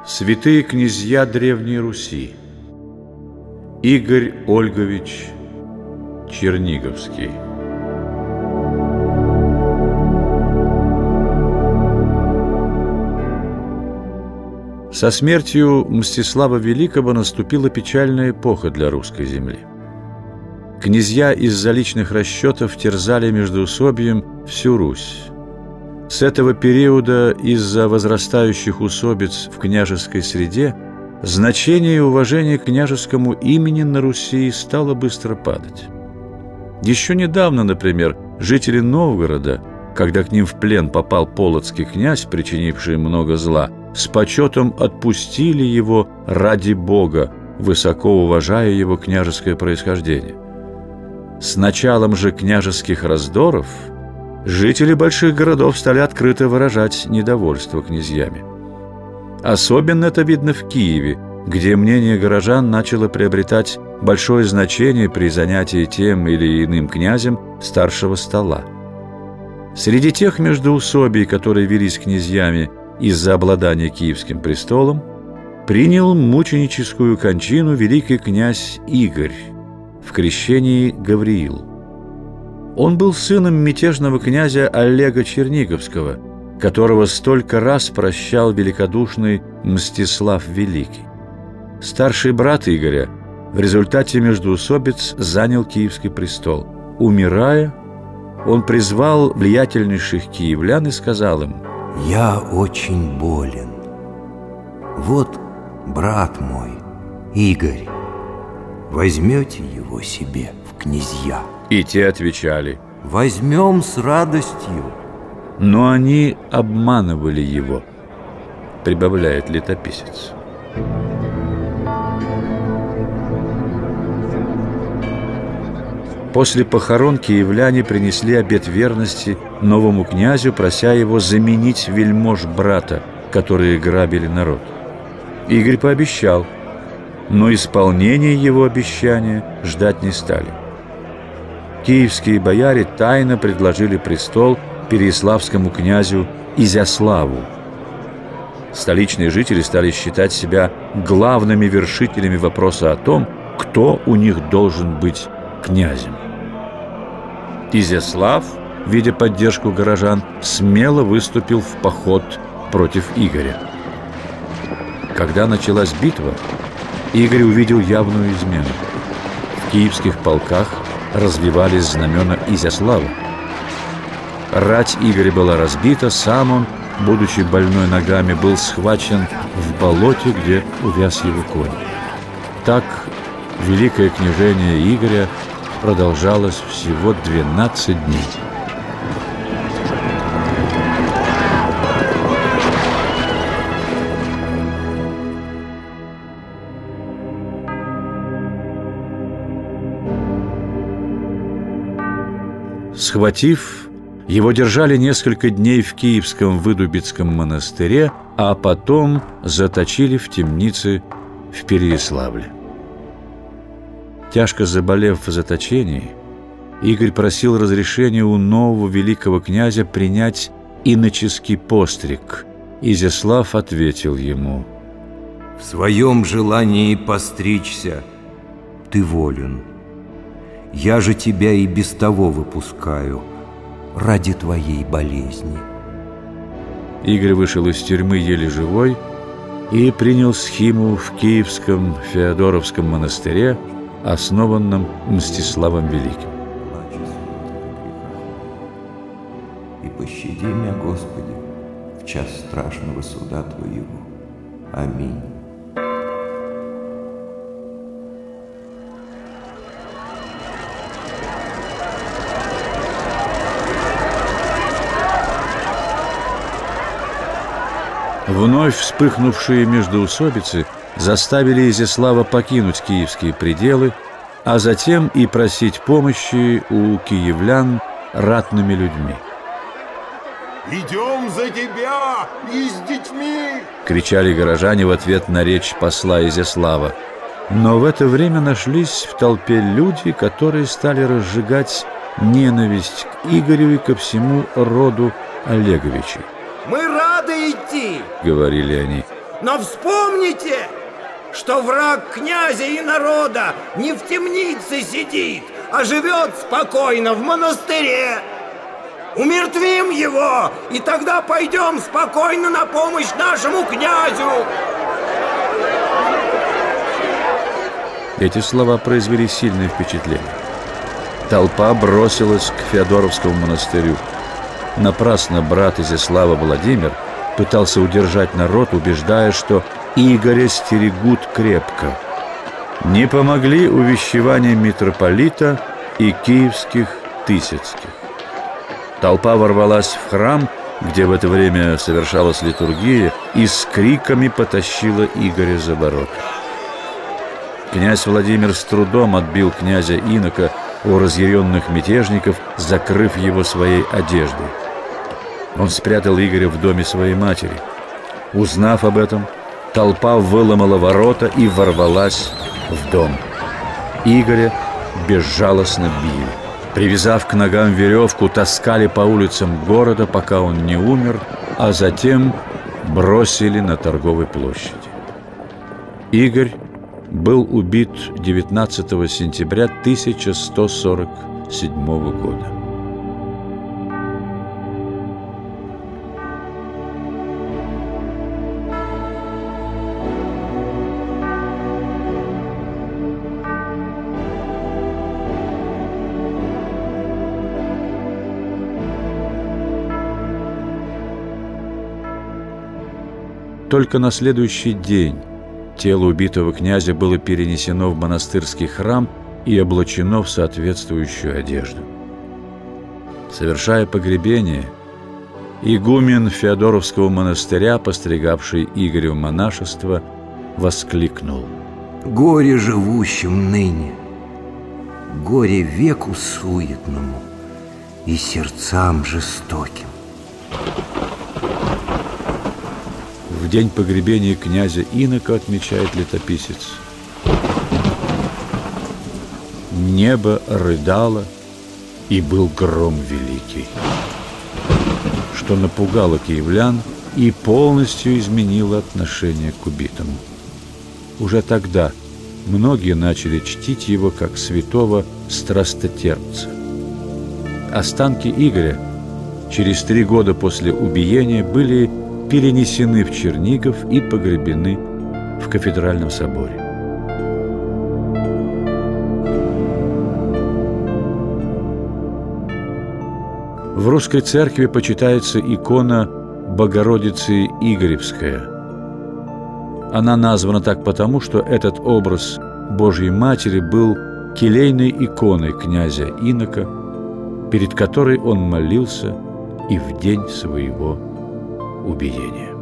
Святые князья Древней Руси. Игорь Ольгович Черниговский. Со смертью Мстислава Великого наступила печальная эпоха для русской земли. Князья из-за личных расчетов терзали междоусобием всю Русь. С этого периода из-за возрастающих усобиц в княжеской среде значение и уважение к княжескому имени на Руси стало быстро падать. Еще недавно, например, жители Новгорода, когда к ним в плен попал полоцкий князь, причинивший много зла, с почетом отпустили его ради Бога, высоко уважая его княжеское происхождение. С началом же княжеских раздоров жители больших городов стали открыто выражать недовольство князьями. Особенно это видно в Киеве, где мнение горожан начало приобретать большое значение при занятии тем или иным князем старшего стола. Среди тех междоусобий, которые велись князьями из-за обладания Киевским престолом, принял мученическую кончину великий князь Игорь, в крещении Гавриил. Он был сыном мятежного князя Олега Черниговского, которого столько раз прощал великодушный Мстислав Великий. Старший брат Игоря в результате междоусобиц занял Киевский престол. Умирая, он призвал влиятельнейших киевлян и сказал им: «Я очень болен. Вот брат мой, Игорь. Возьмете его себе в князья?» И те отвечали: «Возьмем с радостью». Но они обманывали его, прибавляет летописец. После похорон киевляне принесли обет верности новому князю, прося его заменить вельмож брата, которые грабили народ. Игорь пообещал, но исполнения его обещания ждать не стали. Киевские бояре тайно предложили престол переяславскому князю Изяславу. Столичные жители стали считать себя главными вершителями вопроса о том, кто у них должен быть князем. Изяслав, видя поддержку горожан, смело выступил в поход против Игоря. Когда началась битва, Игорь увидел явную измену. В киевских полках развивались знамена Изяслава. Рать Игоря была разбита, сам он, будучи больной ногами, был схвачен в болоте, где увяз его конь. Так великое княжение Игоря продолжалось всего 12 дней. Схватив, его держали несколько дней в Киевском Выдубицком монастыре, а потом заточили в темнице в Переяславле. Тяжко заболев в заточении, Игорь просил разрешения у нового великого князя принять иноческий постриг. Изяслав ответил ему: «В своем желании постричься ты волен. Я же тебя и без того выпускаю ради твоей болезни». Игорь вышел из тюрьмы еле живой и принял схиму в Киевском Феодоровском монастыре, основанном Мстиславом Великим. «И пощади меня, Господи, в час страшного суда Твоего. Аминь». Вновь вспыхнувшие междоусобицы заставили Изяслава покинуть киевские пределы, а затем и просить помощи у киевлян ратными людьми. «Идем за тебя и с детьми!» — кричали горожане в ответ на речь посла Изяслава. Но в это время нашлись в толпе люди, которые стали разжигать ненависть к Игорю и ко всему роду Олеговичей. «Мы рады идти!» — говорили они. Но вспомните, что враг князя и народа не в темнице сидит, а живет спокойно в монастыре. Умертвим его, и тогда пойдем спокойно на помощь нашему князю. Эти слова произвели сильное впечатление. Толпа бросилась к Феодоровскому монастырю. Напрасно брат Изяслава Владимир пытался удержать народ, убеждая, что Игоря стерегут крепко. Не помогли увещевания митрополита и киевских Тысяцких. Толпа ворвалась в храм, где в это время совершалась литургия, и с криками потащила Игоря за ворота. Князь Владимир с трудом отбил князя инока у разъяренных мятежников, закрыв его своей одеждой. Он спрятал Игоря в доме своей матери. Узнав об этом, толпа выломала ворота и ворвалась в дом. Игоря безжалостно били. Привязав к ногам веревку, таскали по улицам города, пока он не умер, а затем бросили на торговой площади. Игорь был убит 19 сентября 1147 года. Только на следующий день тело убитого князя было перенесено в монастырский храм и облачено в соответствующую одежду. Совершая погребение, игумен Феодоровского монастыря, постригавший Игоря в монашество, воскликнул: «Горе живущим ныне, горе веку суетному и сердцам жестоким». В день погребения князя инока, отмечает летописец, небо рыдало, и был гром великий, что напугало киевлян и полностью изменило отношение к убитому. Уже тогда многие начали чтить его как святого страстотерпца. Останки Игоря через 3 года после убиения были перенесены в Чернигов и погребены в кафедральном соборе. В русской церкви почитается икона Богородицы Игоревская. Она названа так потому, что этот образ Божьей Матери был келейной иконой князя инока, перед которой он молился и в день своего убиения.